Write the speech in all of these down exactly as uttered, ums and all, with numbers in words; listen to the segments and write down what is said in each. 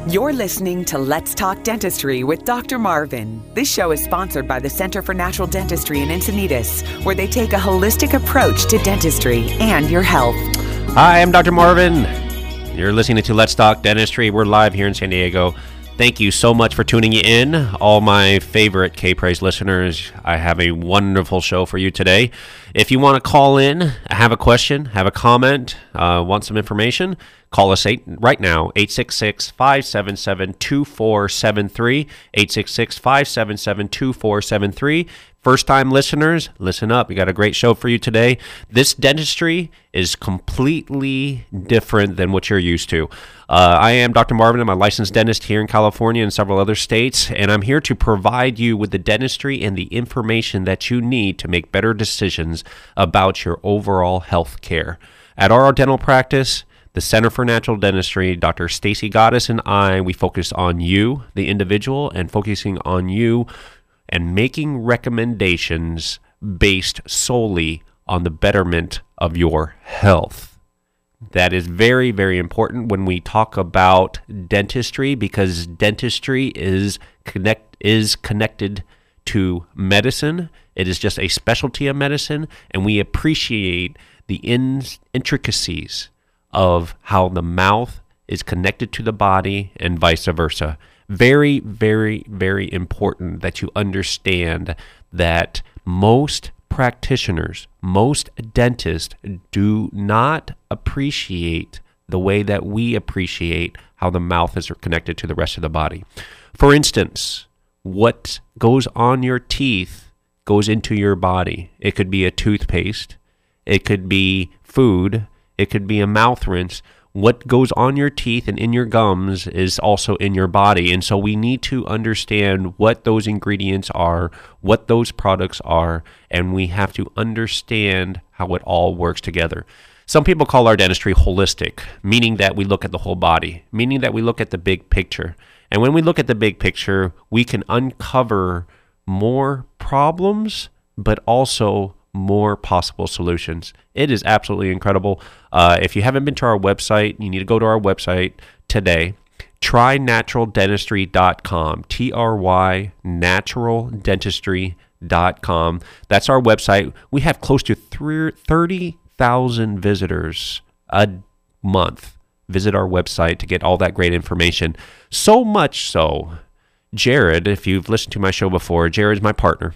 You're listening to Let's Talk Dentistry with Doctor Marvin. This show is sponsored by the Center for Natural Dentistry in Encinitas, where they take a holistic approach to dentistry and your health. Hi, I'm Doctor Marvin. You're listening to Let's Talk Dentistry. We're live here in San Diego. Thank you so much for tuning in, all my favorite K-Praise listeners. I have a wonderful show for you today. If you want to call in, have a question, have a comment, uh, want some information, call us eight, right now, eight six six, five seven seven, two four seven three, eight six six, five seven seven, two four seven three. First-time listeners, listen up. We got a great show for you today. This dentistry is completely different than what you're used to. Uh, I am Doctor Marvin. I'm a licensed dentist here in California and several other states, and I'm here to provide you with the dentistry and the information that you need to make better decisions about your overall health care. At our dental practice, the Center for Natural Dentistry, Doctor Stacy Goddess and I, we focus on you, the individual, and focusing on you and making recommendations based solely on the betterment of your health. That is very, very important when we talk about dentistry, because dentistry is connect is connected to medicine. It is just a specialty of medicine, and we appreciate the in- intricacies of how the mouth is connected to the body and vice versa. Very, very, very important that you understand that most practitioners, most dentists do not appreciate the way that we appreciate how the mouth is connected to the rest of the body. For instance, what goes on your teeth goes into your body. It could be a toothpaste. It could be food. It could be a mouth rinse. What goes on your teeth and in your gums is also in your body. And so we need to understand what those ingredients are, what those products are, and we have to understand how it all works together. Some people call our dentistry holistic, meaning that we look at the whole body, meaning that we look at the big picture. And when we look at the big picture, we can uncover more problems, but also more possible solutions. It is absolutely incredible. Uh, if you haven't been to our website, you need to go to our website today. try natural dentistry dot com. T R Y natural dentistry dot com. That's our website. We have close to thirty thousand visitors a month visit our website to get all that great information. So much so, Jared, if you've listened to my show before, Jared's my partner.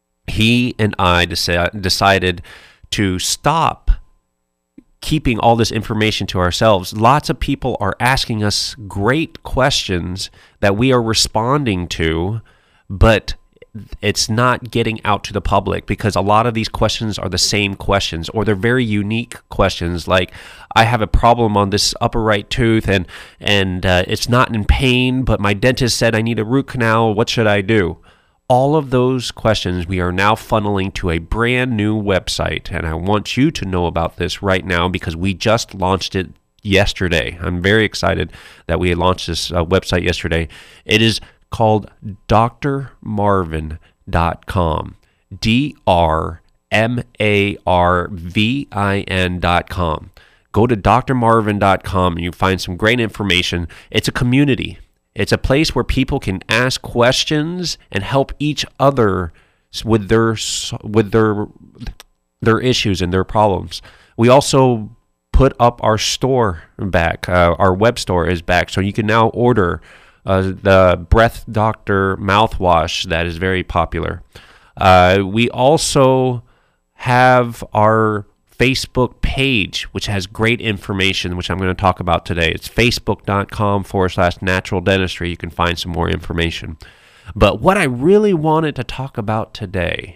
He and I deci- decided to stop keeping all this information to ourselves. Lots of people are asking us great questions that we are responding to, but it's not getting out to the public because a lot of these questions are the same questions, or they're very unique questions. Like, I have a problem on this upper right tooth and and uh, it's not in pain, but my dentist said I need a root canal. What should I do? All of those questions we are now funneling to a brand new website, and I want you to know about this right now because we just launched it yesterday. I'm very excited that we launched this uh, website yesterday. It is called D R marvin dot com. D R M A R V I N dot com. Go to D R marvin dot com and you find some great information. It's a community. It's a place where people can ask questions and help each other with their with their their issues and their problems. We also put up our store back. Uh, our web store is back, so you can now order uh, the Breath Doctor mouthwash that is very popular. Uh, we also have our Facebook page, which has great information, which I'm going to talk about today. It's facebook.com forward slash natural dentistry. You can find some more information. But what I really wanted to talk about today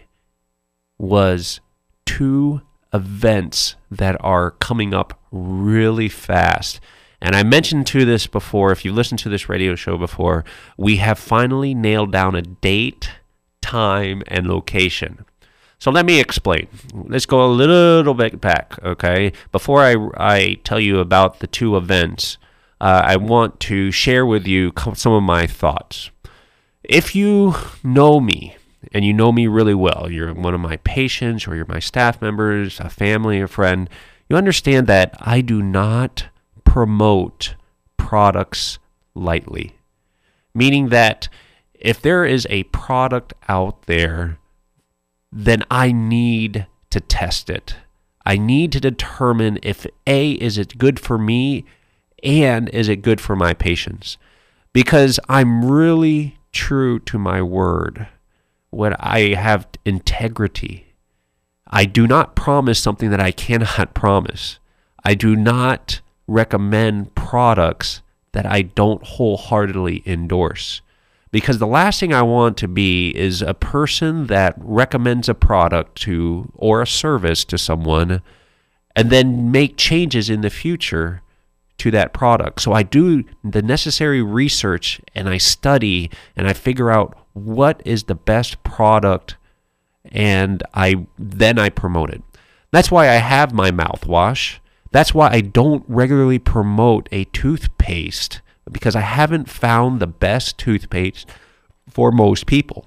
was two events that are coming up really fast. And I mentioned to this before, if you've listened to this radio show before, we have finally nailed down a date, time, and location. So let me explain. Let's go a little bit back, okay? Before I, I tell you about the two events, uh, I want to share with you some of my thoughts. If you know me, and you know me really well, you're one of my patients, or you're my staff members, a family, a friend, you understand that I do not promote products lightly. Meaning that if there is a product out there, then I need to test it. I need to determine if A, is it good for me, and is it good for my patients? Because I'm really true to my word when I have integrity. I do not promise something that I cannot promise. I do not recommend products that I don't wholeheartedly endorse. Because the last thing I want to be is a person that recommends a product to or a service to someone and then make changes in the future to that product. So I do the necessary research and I study and I figure out what is the best product and I then I promote it. That's why I have my mouthwash. That's why I don't regularly promote a toothpaste, because I haven't found the best toothpaste for most people.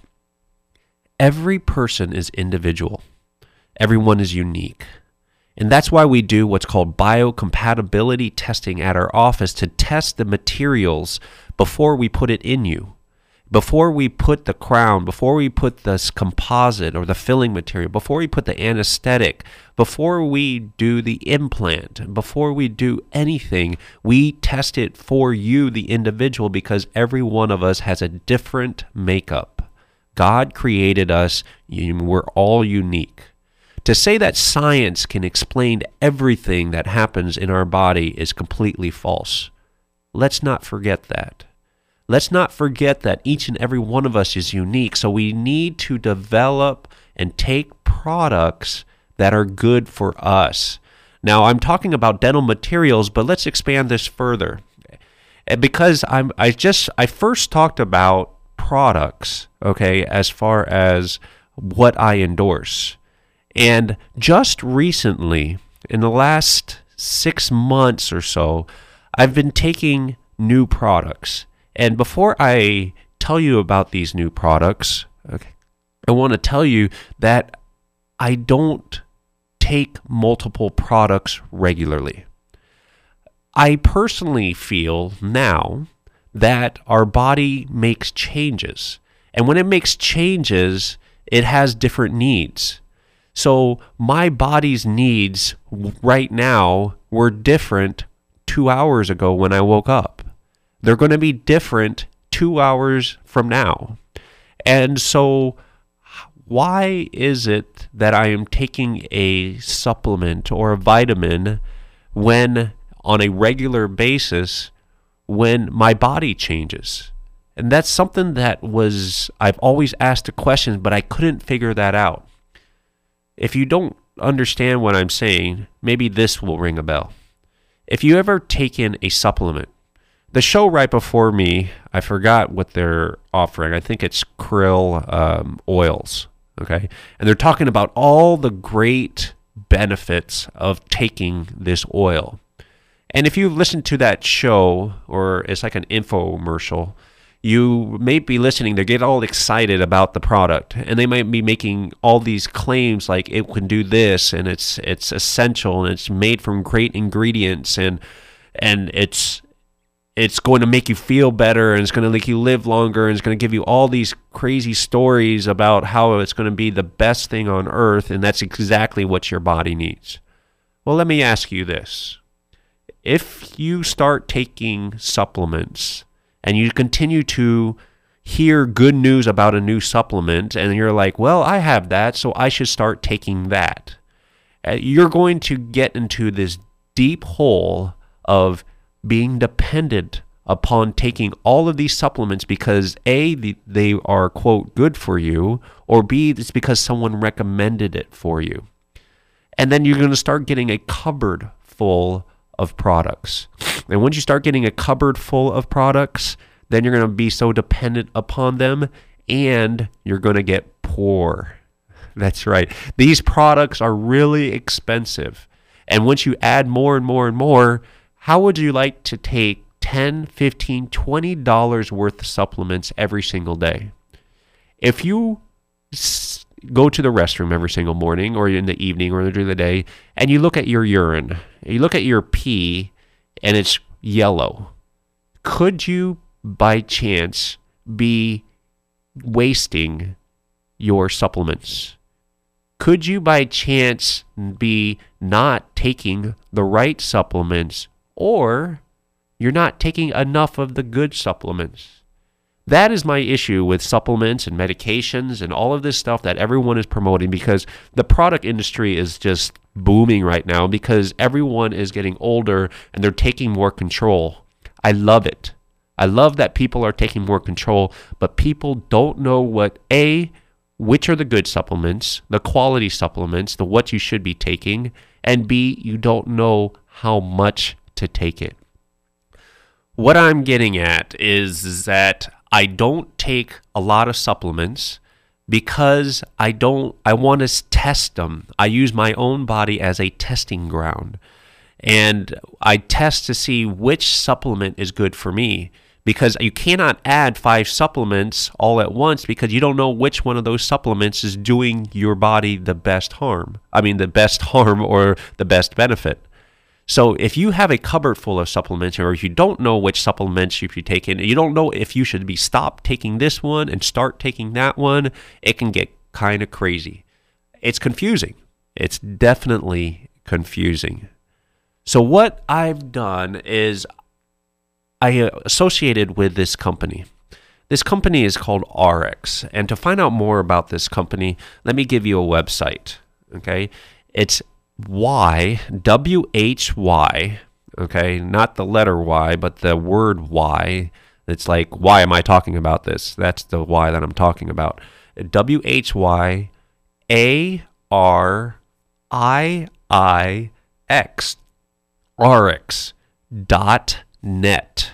Every person is individual. Everyone is unique. And that's why we do what's called biocompatibility testing at our office to test the materials before we put it in you. Before we put the crown, before we put this composite or the filling material, before we put the anesthetic, before we do the implant, before we do anything, we test it for you, the individual, because every one of us has a different makeup. God created us, we're all unique. To say that science can explain everything that happens in our body is completely false. Let's not forget that. Let's not forget that each and every one of us is unique, so we need to develop and take products that are good for us. Now, I'm talking about dental materials, but let's expand this further. Because I'm, I just, I first talked about products, okay, as far as what I endorse. And just recently, in the last six months or so, I've been taking new products. And before I tell you about these new products, okay, I want to tell you that I don't take multiple products regularly. I personally feel now that our body makes changes. And when it makes changes, it has different needs. So my body's needs right now were different two hours ago when I woke up. They're going to be different two hours from now. And so why is it that I am taking a supplement or a vitamin when on a regular basis when my body changes? And that's something that was, I've always asked the question, but I couldn't figure that out. If you don't understand what I'm saying, maybe this will ring a bell. If you ever taken a supplement, the show right before me, I forgot what they're offering. I think it's krill um, oils, okay? And they're talking about all the great benefits of taking this oil. And if you listen to that show, or it's like an infomercial, you may be listening, they get all excited about the product, and they might be making all these claims like it can do this, and it's it's essential, and it's made from great ingredients, and and it's it's going to make you feel better, and it's going to make you live longer, and it's going to give you all these crazy stories about how it's going to be the best thing on earth, and that's exactly what your body needs. Well, let me ask you this. If you start taking supplements and you continue to hear good news about a new supplement, and you're like, well, I have that, so I should start taking that, you're going to get into this deep hole of being dependent upon taking all of these supplements because A, they are, quote, good for you, or B, it's because someone recommended it for you. And then you're going to start getting a cupboard full of products. And once you start getting a cupboard full of products, then you're going to be so dependent upon them, and you're going to get poor. That's right. These products are really expensive. And once you add more and more and more, how would you like to take ten dollars, fifteen dollars, twenty dollars worth of supplements every single day? If you s- go to the restroom every single morning or in the evening or during the day, and you look at your urine, you look at your pee, and it's yellow, could you by chance be wasting your supplements? Could you by chance be not taking the right supplements, or you're not taking enough of the good supplements? That is my issue with supplements and medications and all of this stuff that everyone is promoting, because the product industry is just booming right now because everyone is getting older and they're taking more control. I love it. I love that people are taking more control, but people don't know what, A, which are the good supplements, the quality supplements, the what you should be taking, and B, you don't know how much to take it. What I'm getting at is, is that I don't take a lot of supplements because I don't, I want to test them. I use my own body as a testing ground, and I test to see which supplement is good for me. Because you cannot add five supplements all at once because you don't know which one of those supplements is doing your body the best harm. I mean, the best harm or the best benefit. So if you have a cupboard full of supplements, or if you don't know which supplements you should take in, you don't know if you should be stop taking this one and start taking that one, it can get kind of crazy. It's confusing. It's definitely confusing. So what I've done is I associated with this company. This company is called R X. And to find out more about this company, let me give you a website. Okay? It's Y, W H Y, okay? Not the letter Y, but the word Y. It's like, why am I talking about this? That's the Y that I'm talking about. W H Y A R I I X. R X dot net.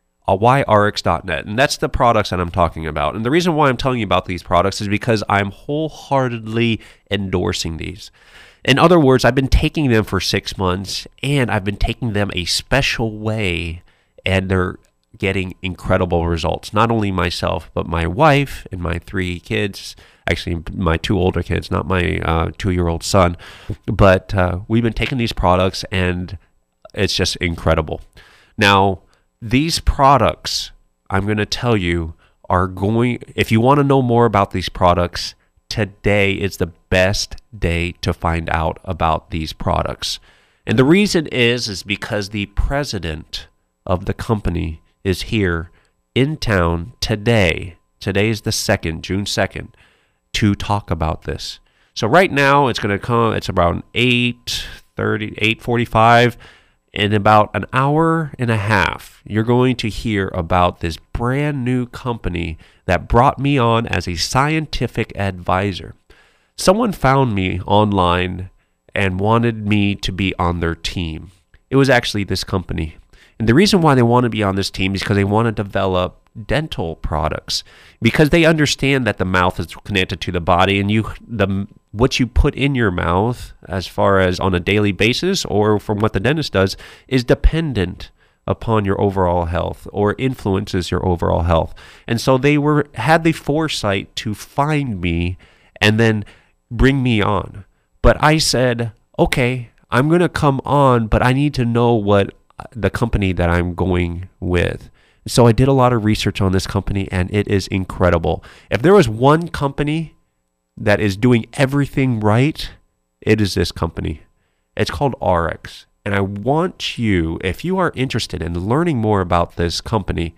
Y R X dot net. And that's the products that I'm talking about. And the reason why I'm telling you about these products is because I'm wholeheartedly endorsing these. In other words, I've been taking them for six months, and I've been taking them a special way, and they're getting incredible results. Not only myself, but my wife and my three kids. Actually, my two older kids, not my uh, two-year-old son. But uh, we've been taking these products, and it's just incredible. Now, these products, I'm going to tell you, are going, if you want to know more about these products, today is the best day to find out about these products. And the reason is, is because the president of the company is here in town today. Today is the second, June second, to talk about this. So right now, it's going to come, it's around eight thirty, eight forty-five. In about an hour and a half, you're going to hear about this brand new company that brought me on as a scientific advisor. Someone found me online and wanted me to be on their team. It was actually this company. And the reason why they want to be on this team is because they want to develop dental products, because they understand that the mouth is connected to the body, and you the what you put in your mouth as far as on a daily basis or from what the dentist does is dependent upon your overall health or influences your overall health. And so they were had the foresight to find me and then bring me on. But I said, okay, I'm going to come on, but I need to know what the company that I'm going with. So I did a lot of research on this company, and it is incredible. If there was one company that is doing everything right, it is this company. It's called R X. And I want you, if you are interested in learning more about this company,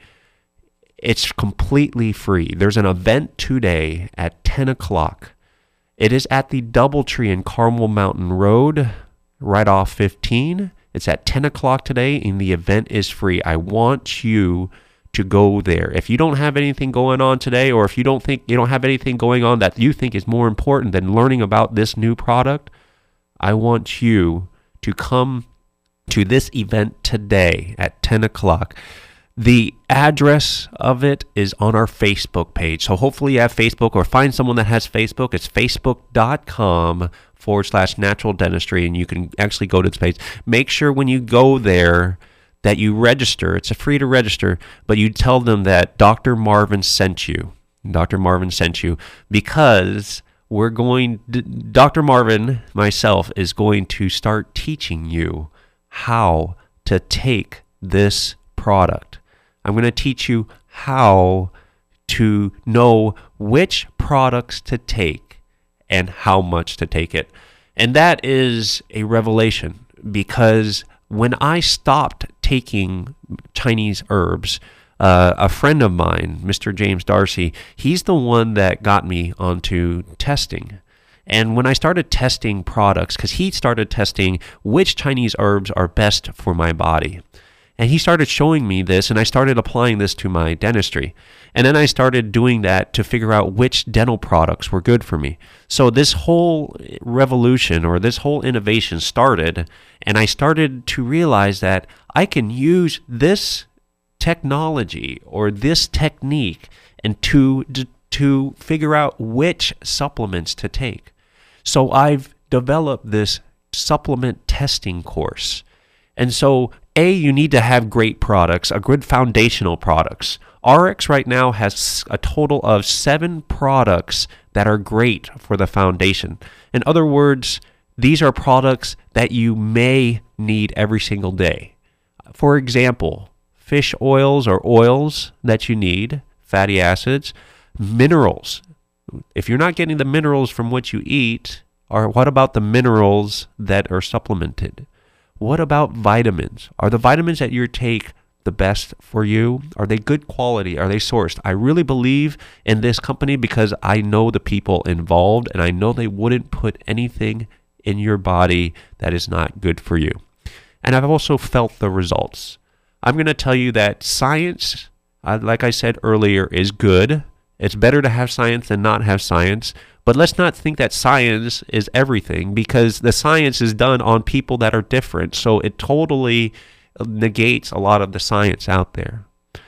it's completely free. There's an event today at ten o'clock. It is at the Doubletree in Carmel Mountain Road, right off fifteen. It's at ten o'clock today, and the event is free. I want you to go there. If you don't have anything going on today, or if you don't think you don't have anything going on that you think is more important than learning about this new product, I want you to come to this event today at ten o'clock. The address of it is on our Facebook page. So hopefully you have Facebook, or find someone that has Facebook. It's facebook.com forward slash natural dentistry, and you can actually go to this page. Make sure when you go there that you register. It's free to register, but you tell them that Doctor Marvin sent you. Doctor Marvin sent you because we're going, Doctor Marvin, myself, is going to start teaching you how to take this product. I'm going to teach you how to know which products to take and how much to take it. And that is a revelation, because when I stopped taking Chinese herbs, uh, a friend of mine, Mister James Darcy, he's the one that got me onto testing. And when I started testing products, because he started testing which Chinese herbs are best for my body. And he started showing me this, and I started applying this to my dentistry. And then I started doing that to figure out which dental products were good for me. So this whole revolution, or this whole innovation started, and I started to realize that I can use this technology or this technique and to to figure out which supplements to take. So I've developed this supplement testing course. And so, A, you need to have great products, a good foundational products. R X right now has a total of seven products that are great for the foundation. In other words, these are products that you may need every single day. For example, fish oils or oils that you need, fatty acids, minerals. If you're not getting the minerals from what you eat, or what about the minerals that are supplemented? What about vitamins? Are the vitamins that you take the best for you? Are they good quality? Are they sourced? I really believe in this company because I know the people involved, and I know they wouldn't put anything in your body that is not good for you. And I've also felt the results. I'm going to tell you that science, uh, like I said earlier, is good. It's better to have science than not have science. But let's not think that science is everything, because the science is done on people that are different. So it totally negates a lot of the science out there.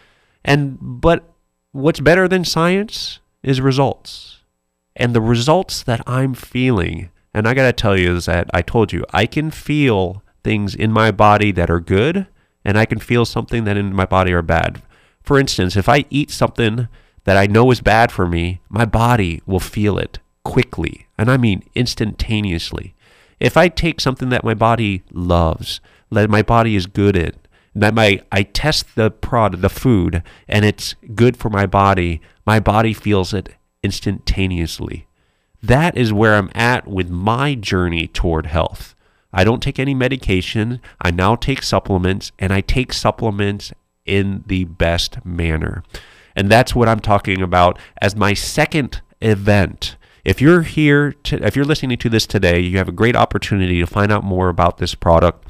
And but what's better than science is results. And the results that I'm feeling, and I got to tell you is that I told you, I can feel things in my body that are good, and I can feel something that in my body are bad. For instance, if I eat something that I know is bad for me, my body will feel it quickly, and I mean instantaneously. If I take something that my body loves, that my body is good at, that my I test the product, the food, and it's good for my body, my body feels it instantaneously. That is where I'm at with my journey toward health. I don't take any medication. I now take supplements, and I take supplements in the best manner. And that's what I'm talking about as my second event. If you're here, to, if you're listening to this today, you have a great opportunity to find out more about this product,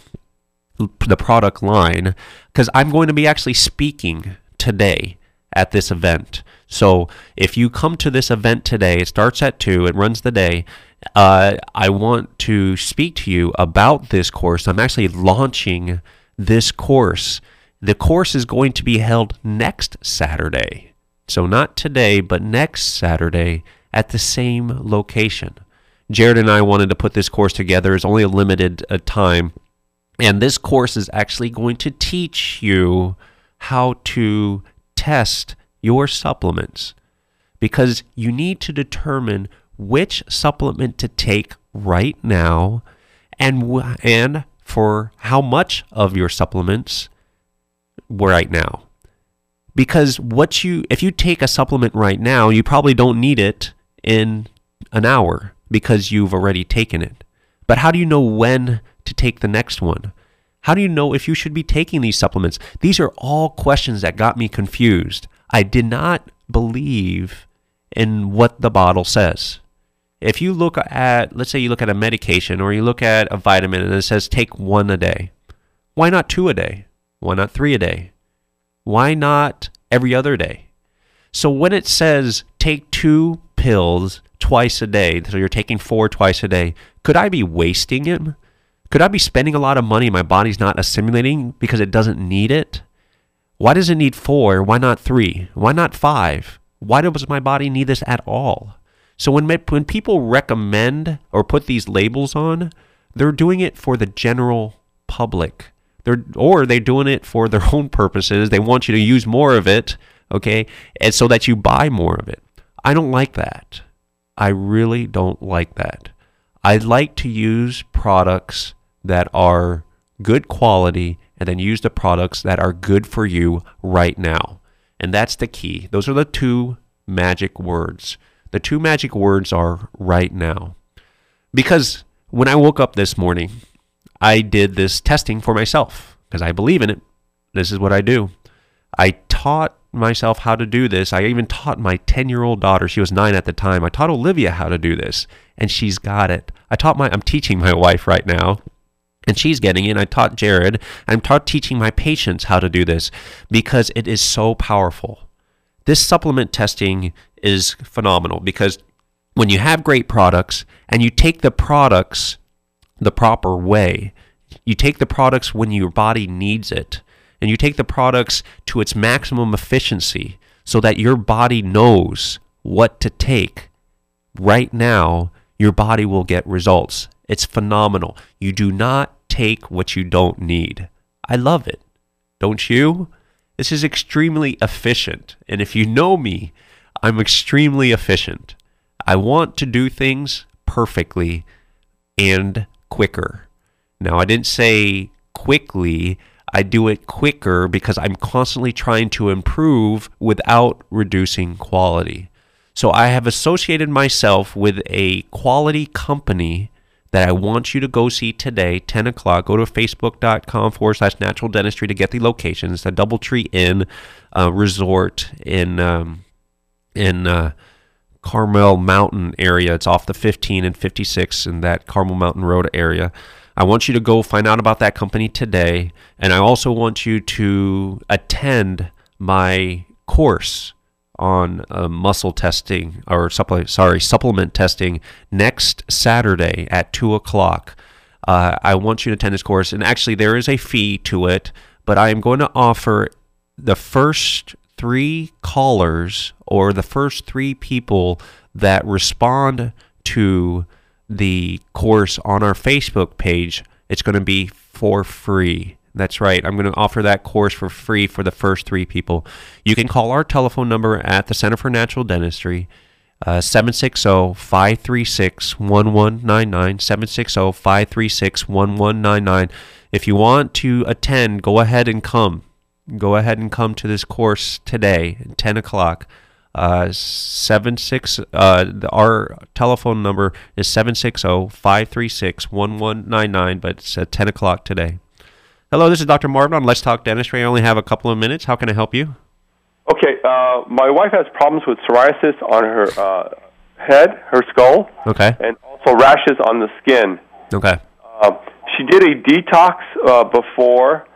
the product line, because I'm going to be actually speaking today at this event. So if you come to this event today, it starts at two, it runs the day. Uh, I want to speak to you about this course. I'm actually launching this course. The course is going to be held next Saturday. So not today, but next Saturday at the same location. Jared and I wanted to put this course together. It's only a limited uh, time. And this course is actually going to teach you how to test your supplements, because you need to determine which supplement to take right now and w- and for how much of your supplements right now. Because what you if you take a supplement right now, you probably don't need it in an hour because you've already taken it. But how do you know when to take the next one? How do you know if you should be taking these supplements? These are all questions that got me confused. I did not believe in what the bottle says. If you look at, let's say you look at a medication or you look at a vitamin and it says take one a day. Why not two a day? Why not three a day? Why not every other day? So when it says take two pills twice a day, so you're taking four twice a day, could I be wasting it? Could I be spending a lot of money my body's not assimilating because it doesn't need it? Why does it need four? Why not three? Why not five? Why does my body need this at all? So when when people recommend or put these labels on, they're doing it for the general public. They're or they're doing it for their own purposes. They want you to use more of it, okay, and so that you buy more of it. I don't like that. I really don't like that. I like to use products that are good quality and then use the products that are good for you right now. And that's the key. Those are the two magic words. The two magic words are right now. Because when I woke up this morning, I did this testing for myself because I believe in it. This is what I do. I taught myself how to do this. I even taught my ten-year-old daughter. She was nine at the time. I taught Olivia how to do this, and she's got it. I taught my. I'm teaching my wife right now, and she's getting it. I taught Jared. I'm taught teaching my patients how to do this because it is so powerful. This supplement testing is phenomenal because when you have great products and you take the products the proper way, you take the products when your body needs it, and you take the products to its maximum efficiency so that your body knows what to take right now, your body will get results. It's phenomenal. You do not take what you don't need. I love it. Don't you? This is extremely efficient. And if you know me, I'm extremely efficient. I want to do things perfectly and quicker. Now, I didn't say quickly. I do it quicker because I'm constantly trying to improve without reducing quality. So I have associated myself with a quality company that I want you to go see today, ten o'clock. Go to facebook.com forward slash natural dentistry to get the locations. The Doubletree Inn uh, Resort in um, in uh, Carmel Mountain area. It's off the fifteen and fifty-six in that Carmel Mountain Road area. I want you to go find out about that company today, and I also want you to attend my course on uh, muscle testing, or supple- sorry, supplement testing next Saturday at two o'clock. Uh, I want you to attend this course, and actually there is a fee to it, but I am going to offer the first three callers or the first three people that respond to the course on our Facebook page. It's going to be for free. That's right. I'm going to offer that course for free for the first three people. You can call our telephone number at the Center for Natural Dentistry, uh, seven six zero, five three six, one one nine nine, seven six zero, five three six, one one nine nine. If you want to attend, go ahead and come. Go ahead and come to this course today at ten o'clock. Uh, seven six. Uh, our telephone number is seven six zero, five three six, one one nine nine, but it's at ten o'clock today. Hello, this is Doctor Marvin on Let's Talk Dentistry. I only have a couple of minutes. How can I help you? Okay, uh, my wife has problems with psoriasis on her uh, head, her skull, okay, and also rashes on the skin. Okay. Uh, she did a detox uh, before.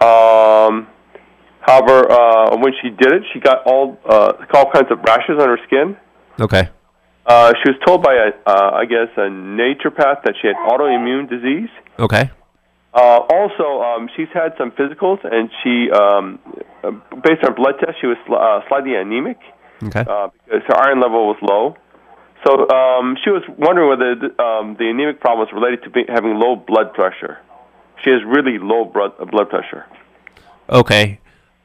Um, however, uh, when she did it, she got all uh, all kinds of rashes on her skin. Okay. Uh, she was told by, a, uh, I guess, a naturopath that she had autoimmune disease. Okay. Uh, also, um, she's had some physicals, and she, um, uh, based on blood tests, she was sl- uh, slightly anemic. Okay. Uh, because her iron level was low. So um, she was wondering whether the, um, the anemic problem was related to be, having low blood pressure. She has really low blood uh, blood pressure. Okay.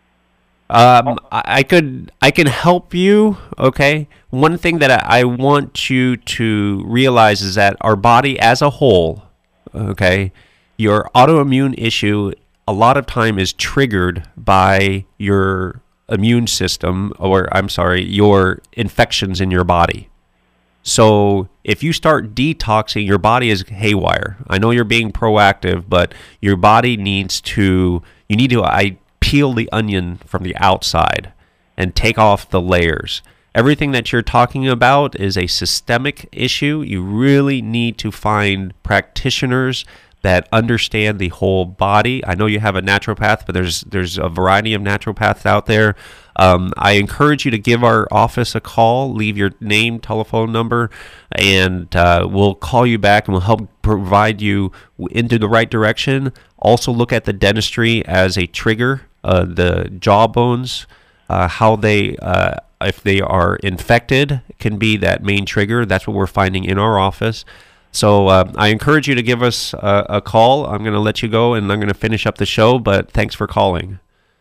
Um, I, I could I can help you. Okay. One thing that I, I want you to realize is that our body as a whole, okay, your autoimmune issue a lot of time is triggered by your immune system, or I'm sorry, your infections in your body. So if you start detoxing, your body is haywire. I know you're being proactive, but your body needs to, you need to I peel the onion from the outside and take off the layers. Everything that you're talking about is a systemic issue. You really need to find practitioners that understand the whole body. I know you have a naturopath, but there's there's a variety of naturopaths out there. Um, I encourage you to give our office a call, leave your name, telephone number, and uh, we'll call you back and we'll help provide you into the right direction. Also look at the dentistry as a trigger, uh, the jaw bones, uh, how they, uh, if they are infected, can be that main trigger. That's what we're finding in our office. So uh, I encourage you to give us a, a call. I'm going to let you go, and I'm going to finish up the show, but thanks for calling.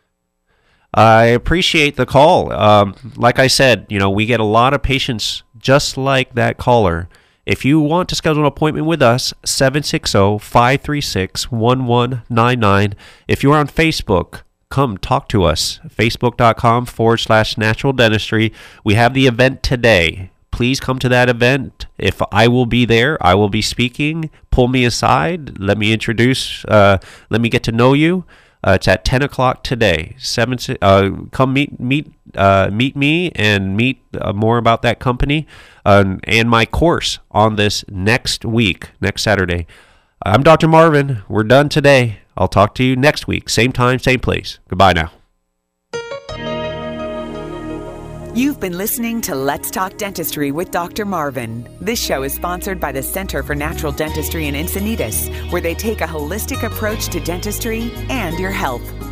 I appreciate the call. Um, like I said, you know, we get a lot of patients just like that caller, If you want to schedule an appointment with us, seven six zero, five three six, one one nine nine. If you're on Facebook, come talk to us. Facebook.com forward slash natural dentistry. We have the event today. Please come to that event. If I will be there, I will be speaking. Pull me aside. Let me introduce, uh, let me get to know you. Uh, it's at ten o'clock today. Seven. Uh, come meet meet uh, meet me and meet uh, more about that company uh, and my course on this next week, next Saturday. I'm Doctor Marvin. We're done today. I'll talk to you next week. Same time, same place. Goodbye now. You've been listening to Let's Talk Dentistry with Doctor Marvin. This show is sponsored by the Center for Natural Dentistry in Encinitas, where they take a holistic approach to dentistry and your health.